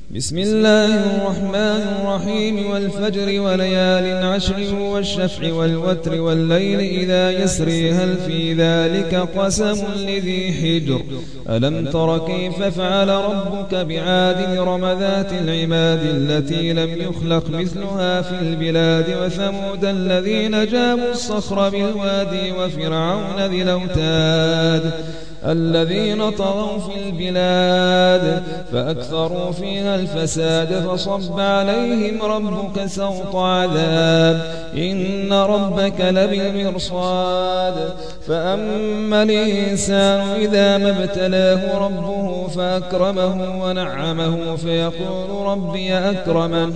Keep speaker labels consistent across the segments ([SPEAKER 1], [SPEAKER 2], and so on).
[SPEAKER 1] بسم الله الرحمن الرحيم والفجر وليال عشر والشفع والوتر والليل إذا يسري هل في ذلك قسم لذي حجر ألم تر كيف فعل ربك بعاد إرم ذات العماد التي لم يخلق مثلها في البلاد وثمود الذين جابوا الصخر بالوادي وفرعون ذي الأوتاد الذين طغوا في البلاد فأكثروا فيها الفساد فصب عليهم ربك سوط عذاب إن ربك لبالمرصاد فأما الإنسان إذا ما ابتلاه ربه فأكرمه ونعمه فيقول ربي أكرمن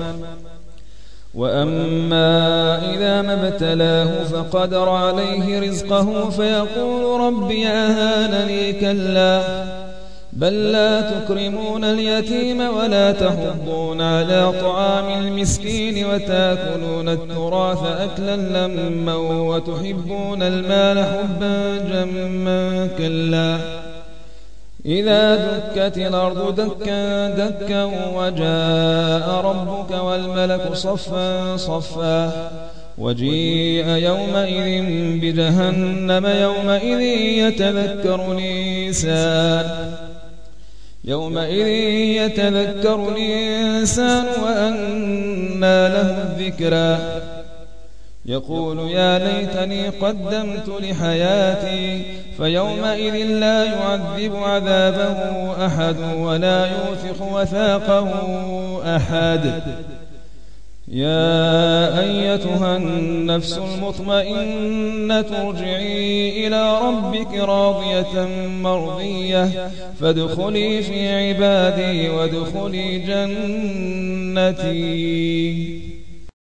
[SPEAKER 1] وأما إذا ما ابتلاه فقدر عليه رزقه فيقول ربي أهانني كلا بل لا تكرمون اليتيم ولا تحضون على طعام المسكين وتأكلون التراث أكلا لما وتحبون المال حبا جما كلا إذا دكت الأرض دكا دكا وجاء ربك والملك صفا صفا وجيء يومئذ بجهنم يومئذ يتذكر الإنسان وأنى له الذكرى يقول يا ليتني قدمت لحياتي فيومئذ لا يعذب عذابه أحد ولا يوثق وثاقه أحد يا أيتها النفس المطمئنة ارجعي إلى ربك راضية مرضية فادخلي في عبادي وادخلي جنتي.